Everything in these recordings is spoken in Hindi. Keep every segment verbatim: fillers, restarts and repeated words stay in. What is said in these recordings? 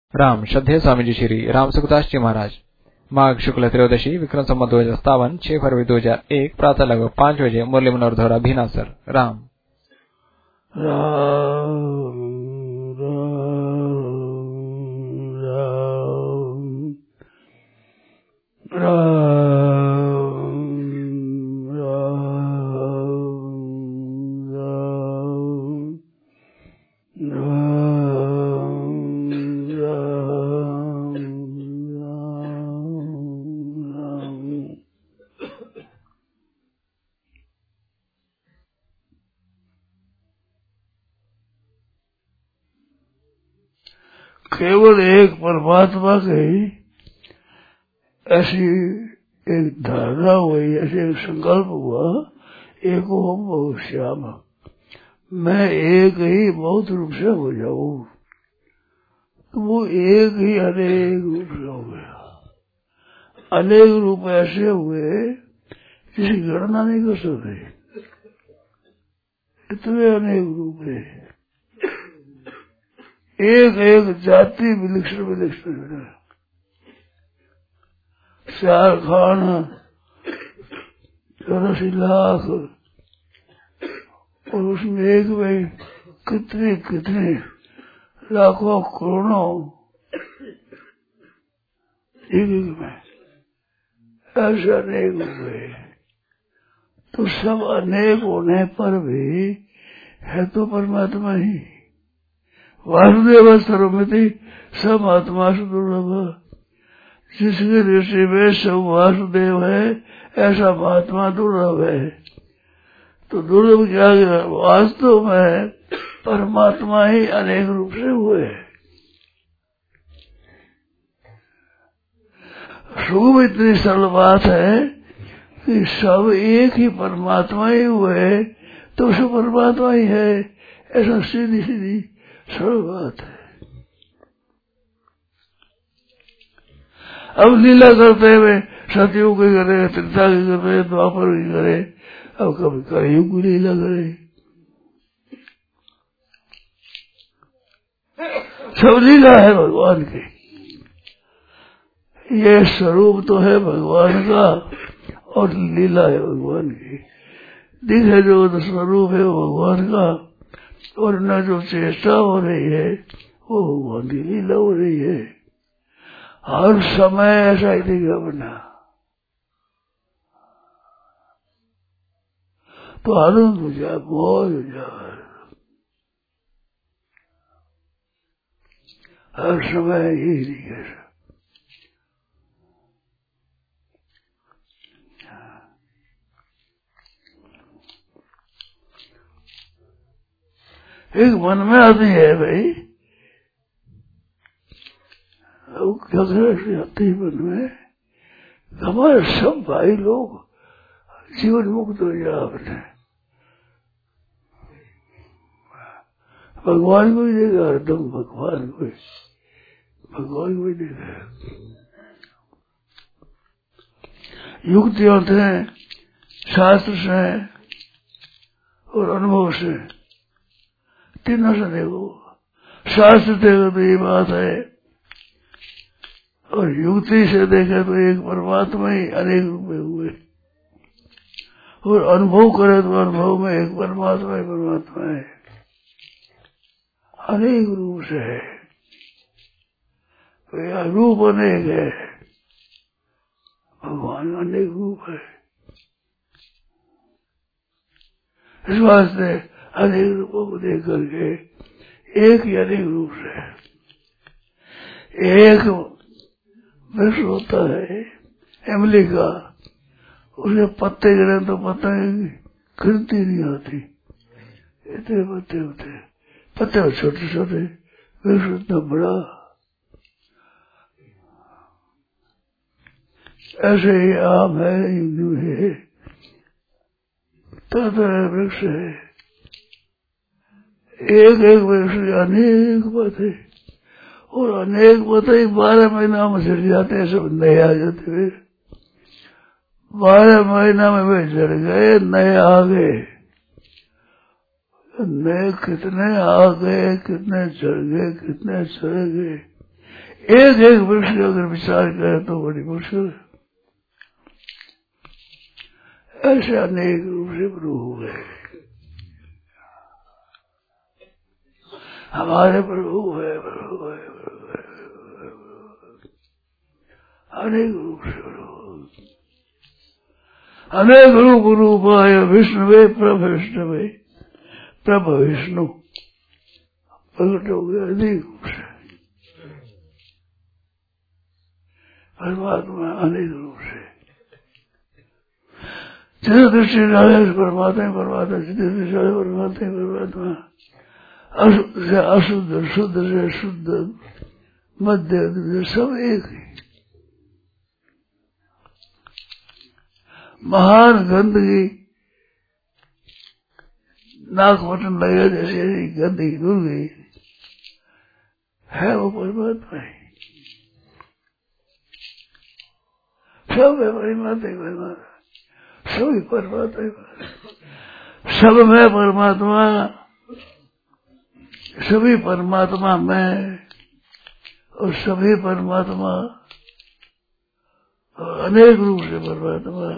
राम श्रद्धेय स्वामी जी श्री राम सुखदास जी महाराज। माघ शुक्ल त्रयोदशी विक्रम संवत दो हजार सत्तावन छह फरवरी दो हजार एक प्रातः लगभग पांच बजे मुरली मनोहर धोरा भीनासर। राम राम राम राम राम राम केवल एक परमात्मा के ऐसी एक धारणा हुई, ऐसे एक संकल्प हुआ, एक ओम बहु श्याम, मैं एक ही बहुत रूप से हो जाऊं, तो वो एक ही अनेक रूप से हो गया। अनेक रूप ऐसे हुए जिसकी गणना नहीं कर सकते, इतने अनेक रूप है। एक एक जाति विलक्षण विलक्षण है। चार खान चौरासी लाख, और उसमें एक में कितने कितने लाखों करोड़ों एक एक में ऐसे अनेक हुए। तो सब अनेक होने पर भी है तो परमात्मा ही। वासुदेव सर्वमिति सब आत्मा से दुर्लभ। जिसके दृष्टि में सब वासुदेव है, ऐसा महात्मा दुर्लभ है। तो दुर्लभ क्या गया? वास्तव में परमात्मा ही अनेक रूप से हुए। शुभ इतनी सरल बात है कि सब एक ही परमात्मा ही हुए, तो सब परमात्मा ही है, ऐसा सीधी सीधी सरल बात है। अब लीला करते हुए सतयुग की करे, त्रेता की करे, द्वापर की करे, अब कभी कलयुग की लीला करे। सब लीला है भगवान की। ये स्वरूप तो है भगवान का और लीला है भगवान की। दिखे जो स्वरूप है भगवान का, और न जो चेष्टा हो रही है वो भगवान की लीला हो रही है। हर समय ऐसा ही दिखा बना, तो आनंद हो जाए, मौज हो जाए। हर समय यही दिखे। एक मन में आती है भाई, क्या आती है मन में, हमारे सब भाई लोग जीवन मुक्त हो जाए। आपने भगवान को ही देखा, हरदम भगवान को ही भगवान को ही देखा। युक्तियों से, शास्त्र से और अनुभव से, तीनों से देखो। शास्त्र देखो तो ये बात है, और युक्ति से देखे तो एक परमात्मा ही अनेक रूप में हुए, और अनुभव करे तो अनुभव में एक परमात्मा ही परमात्मा है, अनेक रूप से है। तो यह रूप अनेक है, भगवान अनेक रूप है। इस वास्ते अनेक रूपों को देख करके एक ही अनेक रूप से एक वृक्ष होता है इमली का, उसके पत्ते गिरे तो पत्ते गिरती नहीं आती, इतने पत्ते होते हैं। पत्ते छोटे छोटे, वृक्ष इतना बड़ा। ऐसे ही आम है, यूं है, तरह तरह वृक्ष है। एक एक वृक्ष अनेक पत्ते, और अनेक पत्ते बारह महीना में झड़ जाते हैं, सब नए आ जाते हैं। बारह महीना में वे झड़ गए, नए आ गए। नए कितने आ गए, कितने झड़ गए, कितने चढ़ गए, एक एक वृक्ष अगर विचार करे तो बड़ी मुश्किल है। ऐसे अनेक रूप से प्रभु हो गए हमारे प्रभु है, प्रभु है, प्रभु है, अनेक रूप से प्रभु, अनेक रूप रूपाय विष्णुवे प्रभ विष्णुवे प्रभ विष्णु प्रकट हो गया अनेक रूप से परमात्मा, अनेक रूप से जिस दृष्टि डाले परमात्मा परमात्मा, जिस दृष्टि डाले परमात्मा परमात्मा, अशुद्ध से अशुद्ध, शुद्ध से शुद्ध, मध्य सब एक ही। महान गंदगी नाक बटन लगे जैसे गंदगी धुल गई है, वो परमात्मा ही सब है, परमात्मा परमात्मा सभी परमात्मा, सब में परमात्मा, सभी परमात्मा में, और सभी परमात्मा और अनेक रूप से परमात्मा।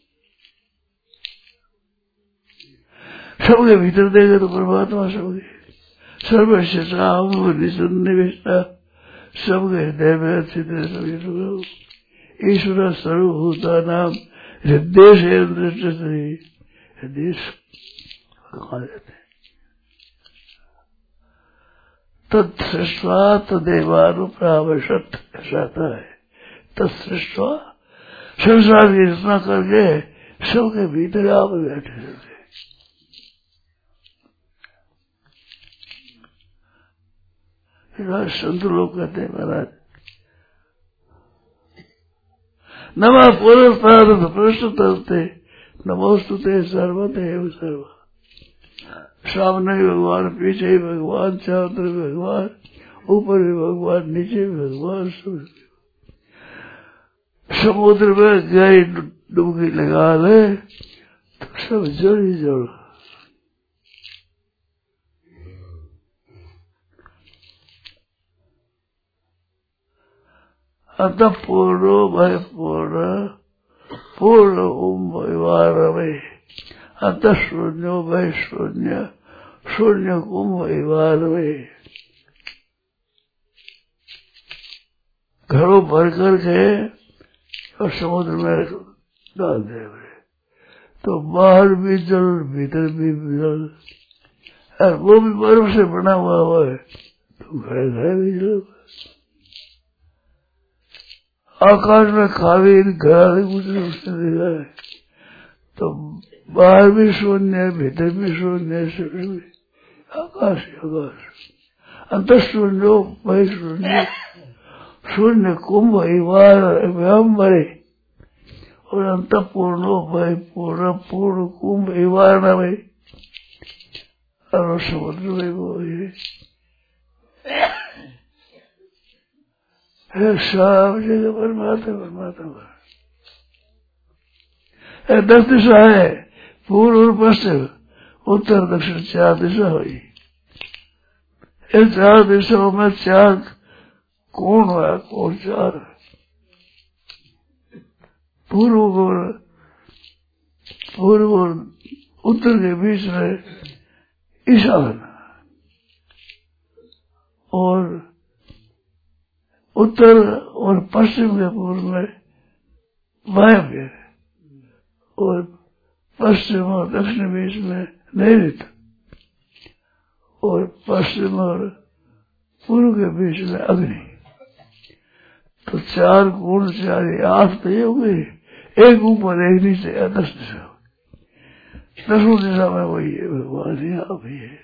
सबके भीतर देखे तो परमात्मा सबके सर्वस्व निवेशता, सबके हृदय में स्थित है सभी ईश्वर सर्वभूता नाम हृदय से हृदय कहा जाते हैं। तत्सृष्टवा तदेवानुप्रावशत ऐसा आता है। तत्सृष्टवा संसार की रचना करके सबके भीतर आप बैठे रहते। संत लोग कहते हैं महाराज नमा पुरस्ताद प्रश्नते नमोस्तुते सर्वते एव सर्व। सामने भी भगवान, पीछे भी भगवान, चारों तरफ भी भगवान, ऊपर भी भगवान, नीचे भी भगवान, सब समुद्र में गई डुबकी लगा ले तो सब जड़ ही जड़। अतः पूर्णो भय पूर्ण पूर्ण उम विवारवे अतः शून्यो भय शून्य शून्य कुंभ विवारवे। घरों भर कर के और समुद्र में डाल दे तो बाहर भी जल भीतर भी जल, और वो भी बर्फ से बना हुआ हुआ है तो घर घर भी जल। आकाश में खाली घर कुछ उसने देखा है तो बाहर भी शून्य भीतर भी शून्य, आकाश आकाश अंतर शून्य वही शून्य शून्य कुंभ व्यामरे और अंत पूर्णो भय पूर्ण पूर्ण कुंभ इवार न भय और समुद्र में वो है सब जगह परमात्मा परमात्मा। दस दिशा है, पूर्व और पश्चिम उत्तर दक्षिण चार दिशा हुई। इन चार दिशाओं में चार कोण है, कोण चार है। पूर्व और पूर्व और उत्तर के बीच में ईशान और उत्तर और पश्चिम के पूर्व में वायव्य और पश्चिम और दक्षिण बीच में नैऋत्य और पश्चिम और पूर्व के बीच में अग्नि। तो चार गुण चार आठ तो ये हो गई, एक ऊपर एक नीचे दस दिशा। दसों दिशा में वही है भगवान ही आप ही है।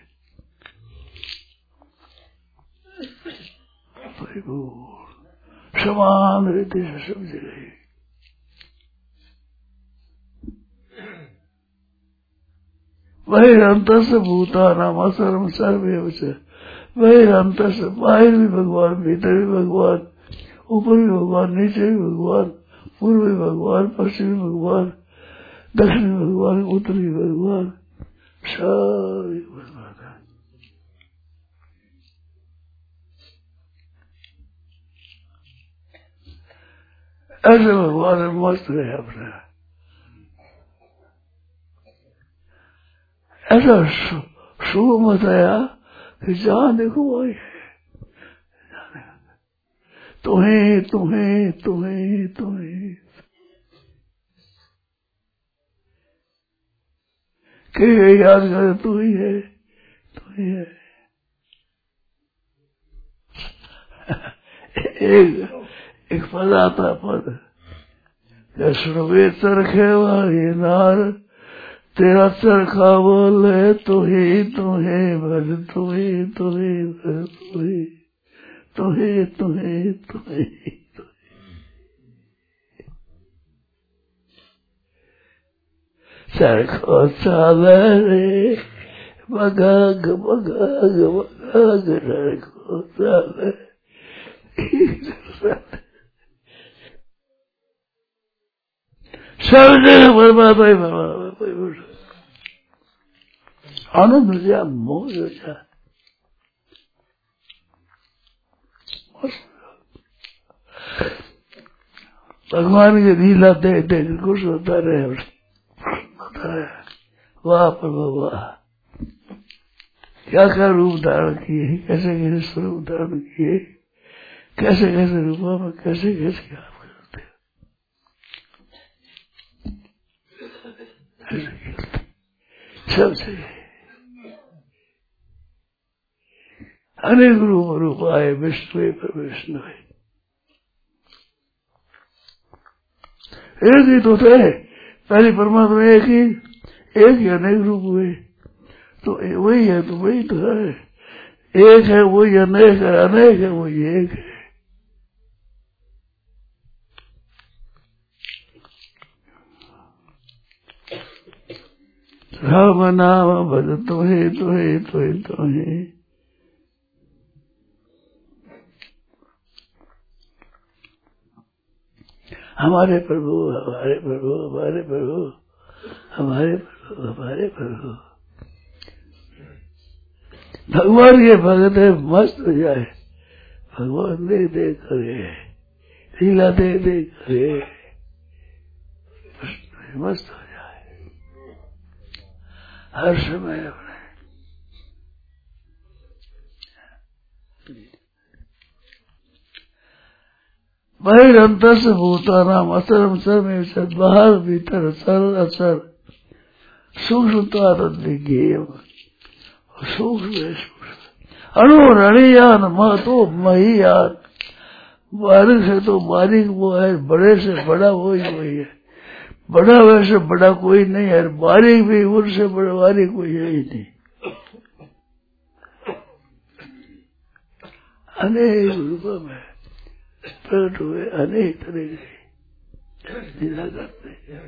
समान रीति से सब जगह वही अंतस भूता नाम असर्व सर्वे वही अंतस, बाहर भी भगवान, भीतर भी भगवान, ऊपर भी भगवान, नीचे भी भगवान, पूर्व भी भगवान, पश्चिम भी भगवान, दक्षिण भी भगवान, उत्तर भी भगवान, सब भगवान। ऐसे भगवान मस्त रहे अपने। ऐसा शुभ बताया कि जहां देखो वही है, तुम्हें तुम्हें तुम्हें तुम्हें के याद कर, तू ही है तू ही है। एक एक पद आता पद, सुनवे चरखे वाली नार, तेरा चरखा बोले तू ही तू ही भज, तू ही तू ही भज, तू ही तू ही तू ही तू ही। चरखो चाले रे बगाग बगाग बगाग, चरखो चाले सब जगह परमात्मा ही परमात्मा, आनंद हो जाए, मौज हो जाए। भगवान की लीला देख देख कुछ होता रहे, होता रहे। वाह प्रभु वाह, क्या क्या रूप धारण किए, कैसे कैसे स्वरूप धारण किए, कैसे कैसे रूपों में कैसे कैसे काम करते, सब से अनेक रूप रूप आए, विष्णु पर विष्णु है, एक ही तो थे पहले परमात्मा, एक ही एक ही अनेक रूप हुए, तो वही है तो वही तो है, एक है वही अनेक है, अनेक है वही एक है। राम नाम भज तुम्हें तुम्हें तुम्हें तुम्हें, हमारे प्रभु हमारे प्रभु हमारे प्रभु हमारे प्रभु हमारे प्रभु। भगवान के भगत है मस्त हो जाए, भगवान देख देख करे, लीला देख देख करे, मस्त हो जाए हर समय अपने। बहिरंतर से भूता नाम असरम सर्व, बाहर भीतर सर असर, सूक्ष्मता ज्ञेय, सूक्ष्म सूक्ष्म अणुरणीयान महतो महीयान, बारीक से तो बारीक वो है, बड़े से बड़ा वही वही है, बड़ा वैसे बड़ा कोई नहीं है, बारीक भी उनसे बड़ा बारीक कोई है ही नहीं। अनेक रूपों में प्रकट हुए, अनेक तरह से लीला करते हैं।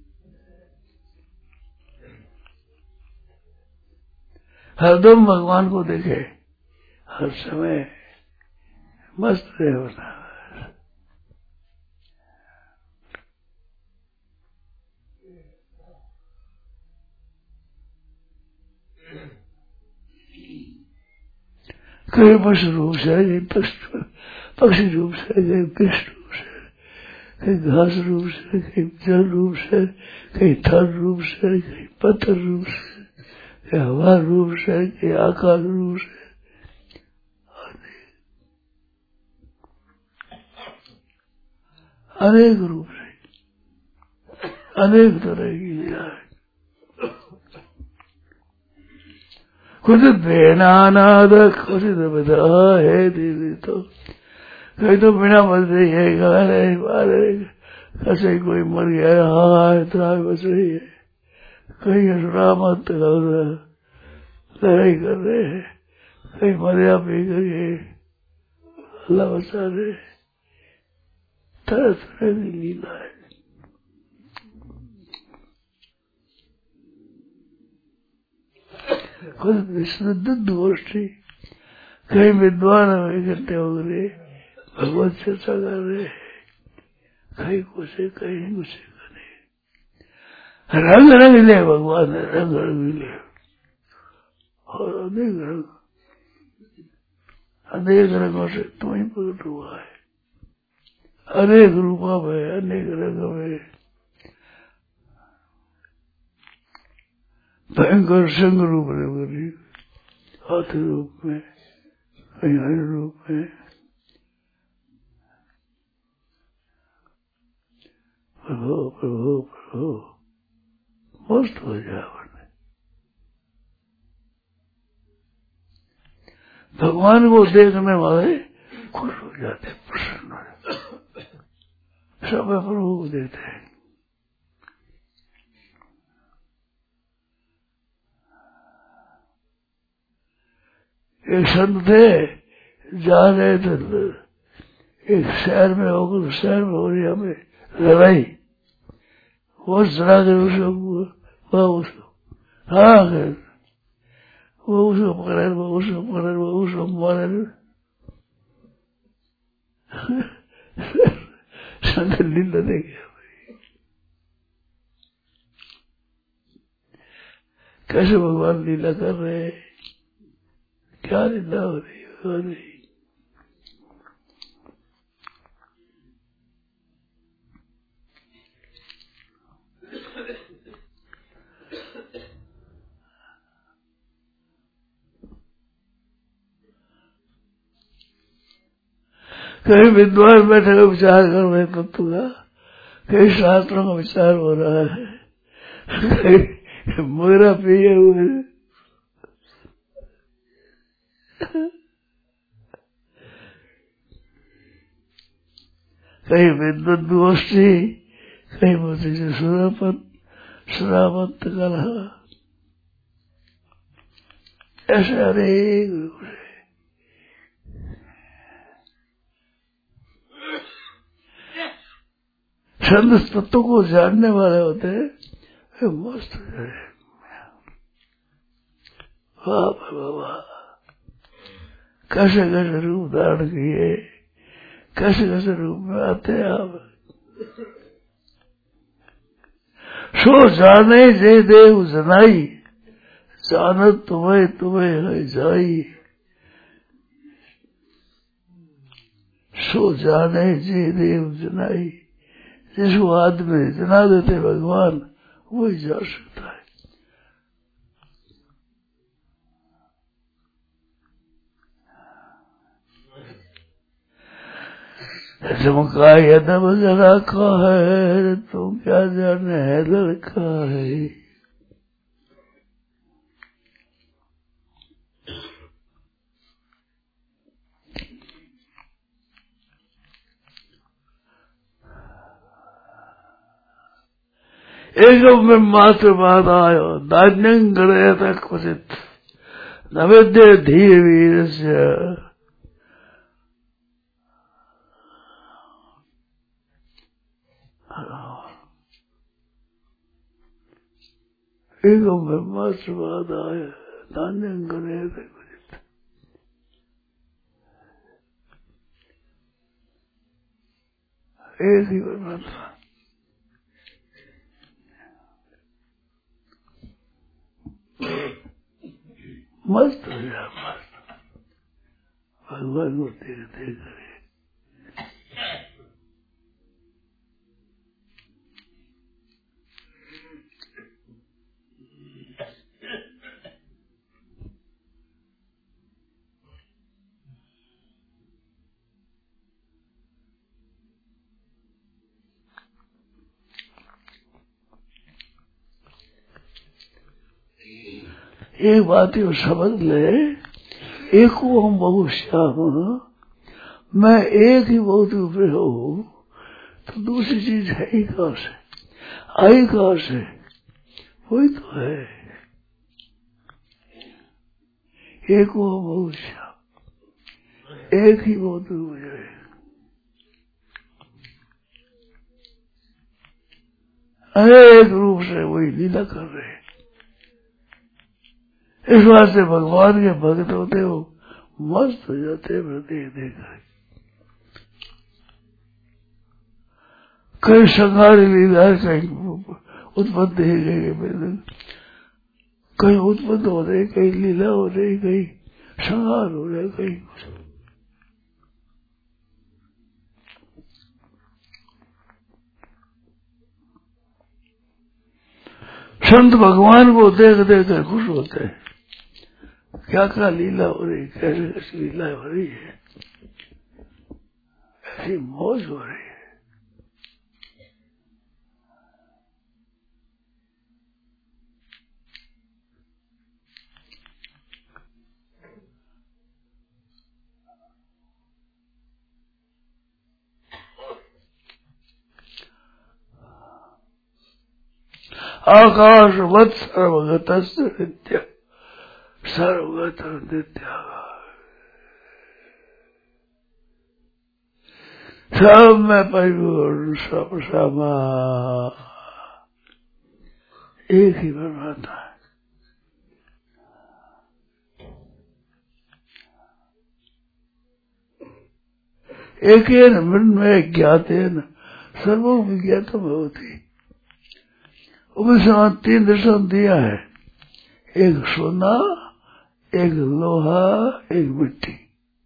हरदम भगवान को देखे, हर समय मस्त रहे होना। कहीं पशु रूप से, कहीं पक्षी रूप से, कहीं कृष्ण रूप से, कहीं घास रूप से, कहीं जल रूप से, कहीं थल रूप से, कहीं पत्थर रूप से, कहीं हवा रूप से, कहीं आकाश रूप से, अनेक रूप से, अनेक तरह की लीला है। कुछ बेनानाद कुछ बता है दीदी, तो कहीं तो बिना बदले है, गा रहे मारे, कैसे कोई मर गया, हाँ इतना बच रही है, कहीं रामत लड़ाई कर रहे हैं, कहीं मरिया पी करके अल्लाह बचा रहे, तरह तरह की लीला है। खुद विश्वदुद्ध गोष्ठी, कहीं विद्वान इकट्ठे हो गए, भगवत चर्चा कर रहे, कहीं कुछ कहीं कुछ करे, रंग रंग ले भगवान ने, रंग रंग ले, और अनेक रंग, अनेक रंगों से तुम्हें प्रकट हुआ है, अनेक रूपों में, अनेक रंग में, भयंकर संग रूप में, हाथी रूप में, कहीं हर रूप में, प्रभु प्रभु प्रभु मस्त हो जाओ। भगवान को देखने वाले खुश हो जाते, प्रसन्न हो जाते, सब प्रभु को देखते हैं। एक संत थे, जा रहे थे एक शहर में, होकर शहर में हो रही हमें लड़ाई, वो चढ़ा कर उसको उसको हाँ वो उसको पकड़े, वो उसको पकड़े, वो उसको मारे। संत लीला देखे कैसे भगवान लीला कर रहे हैं, क्या लीला हो रही हो रही। कहीं विद्वान बैठे हुए विचार कर रहे तत्व का, कहीं शास्त्रों का विचार हो रहा है, कहीं मोरा पिए हुए, कहीं विद्वत गोष्ठी, कहीं मोती से सुरापन सुरापत कलह, ऐसे अनेक रूप से संत तत्व को जानने वाले होते हैं, मस्त हो जाए। वाह बाबा वाह, कैसे कैसे रूप धारण किए, कैसे कैसे रूप में आते हैं आप। सो जाने जे देव जनाई, जानत तुम्हें तुम्हें है जाई। सो जाने जे देव जनाई, जिसको आदमी जना देते भगवान, वही जा सकता है। झुमका यदम जरा का है, तुम क्या जाने है लड़का है। एकम में मात्र बात आयो, दान्यं गणयत क्वचित, नवेद्य धीर वीर से। एकम में मात्र बात आयो, दान्यं गणयत क्वचित। एक ही परमात्मा, मस्त हो जाए, मस्त भगवान को देखते करे। एक बात ही समझ ले, एक को हम बहु श्याम, मैं एक ही बहुत ऊपर हूँ, तो दूसरी चीज है ही कहां से, आई कहां से, वही तो है। एक को हम बहु श्याम, एक ही बहुत ऊपर है। अनेक रूप से वही लीला कर रहे हैं। इस बात से भगवान के भक्त होते हो मस्त हो जाते हैं देख देकर। कहीं संहारी लीला, कहीं उत्पन्न ही गई, कहीं उत्पन्न हो रहे, कहीं लीला हो रही, कहीं संहार हो रहा, कहीं संत भगवान को देख देख कर खुश होते हैं। क्या क्या लीला हो रही, कैसे कैसी लीला हो रही है, ऐसी मौज हो रही है। आकाशवत् सर्वगतस्य नित्य सर्वगत नित्य। सब में परिपूर्ण सब समा एक ही परमात्मा है। एक में ज्ञाते न सर्वो विज्ञातम होती। उसमें तीन दर्शन दिया है, एक सोना, एक लोहा, एक मिट्टी।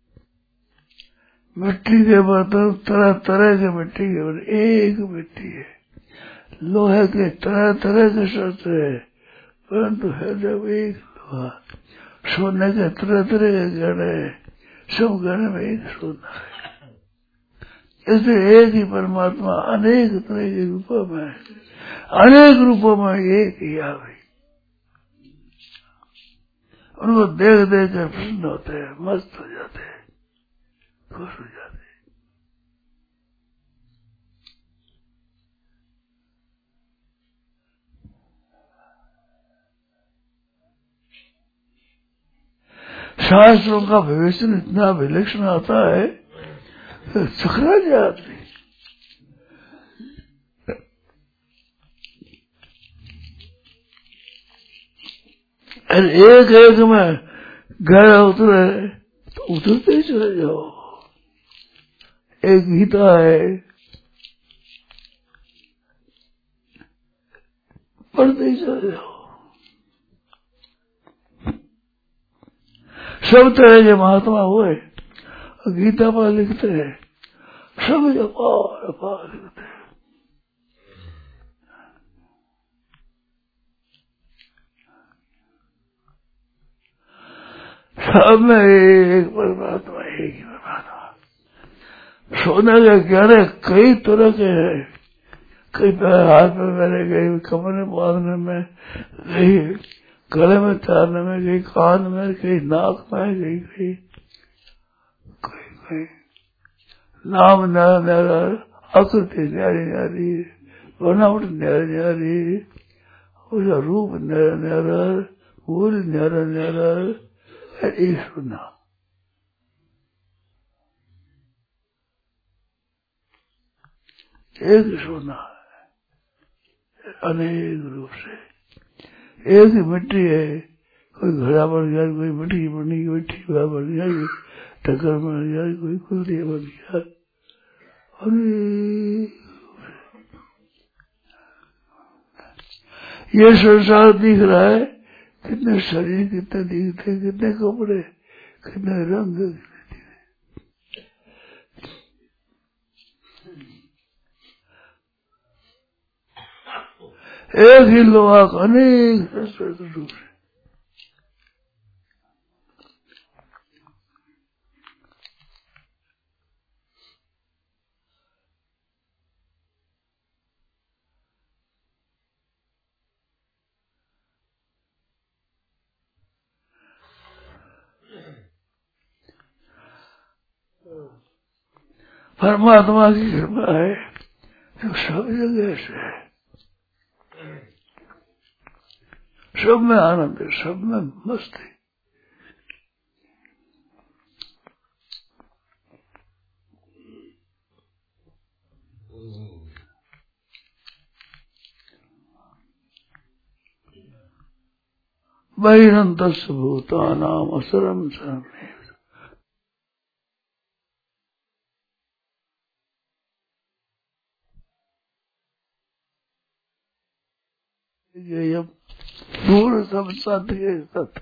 मिट्टी के बर्तन तरह तरह के मिट्टी के बर्तन, एक मिट्टी है। लोहे के तरह तरह के शस्त्र है, परंतु है जब एक लोहा। सोने के तरह तरह के गहने, सब गहने में एक सोना है। इसलिए एक ही परमात्मा अनेक तरह के रूपों में, अनेक रूपों में एक ही आ गई। उनको देख देख कर प्रसन्न होते हैं, मस्त हो जाते हैं, खुश हो जाते हैं। शास्त्रों का विवेचन इतना विलक्षण आता है, चकरा जाते। एक एक में गहरा उतरे तो उतरते ही चले जाओ। एक गीता है, पढ़ते ही चले जाओ। सब तरह के महात्मा हुए, गीता पर लिखते हैं, सब अपार अपार लिखते हैं। सब में एक परमात्मा, एक ही परमात्मा। सोने के गहने कई तरह के हैं, कई हाथ में पहने, कई कमर में बांधने में, कई गले में चारने में, कई कान में, कई नाक में, कई कई कई कई नाम न्यारा न्यारा, आकृति न्यारी न्यारी, बनावट न्यारी न्यारी, उसका रूप न्यारा न्यारा, बोल न्यारा न्यारा, एक सुना। एक सोना है, अनेक रूप से। एक ही मिट्टी है, कोई घड़ा बन गया, कोई मिट्टी बन गई, कोई ठीका बन गया, कोई टक्कर बन गया, कोई कुल्ली बन गया। ये संसार दिख रहा है, कितने शरीर, कितने दिखते, कितने कपड़े, कितने रंग, कितने एक ही लोहा का अनेक रूप से। परमात्मा की कृपा है तो सब जगह से है, सब में आनंद है, सब में मस्ती। बहिरंतस्य भूतानाम असरम शरणे। ये दूर सब सत्य के सत्य,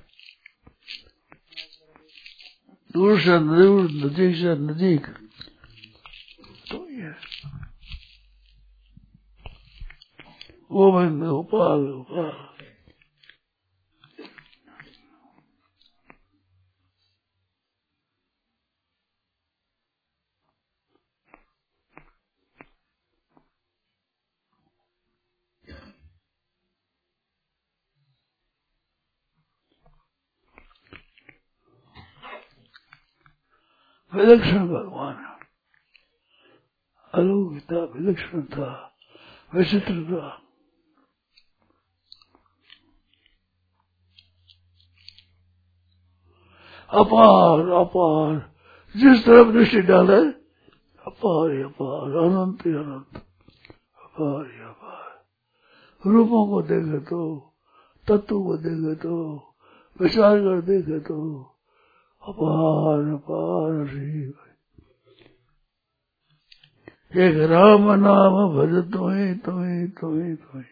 दूर से दूर, नजीक से नजीक, तो ये गोविंद गोपाल गोपाल। विलक्षण भगवान, अलौकिकता, विलक्षणता, विचित्रता। अपार अपार, जिस तरफ दृष्टि डाले अपार ही अपार, अनंत ही अनंत, अपार ही अपार। रूपों को देखे तो, तत्व को देखे तो, विचार कर देखे तो अपार अपार श्री। एक राम नाम भज तुम्हें तुम्हें तुम्हें तुम्हें।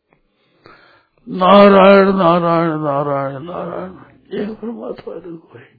नारायण नारायण नारायण नारायण, एक परमात्मा कोई।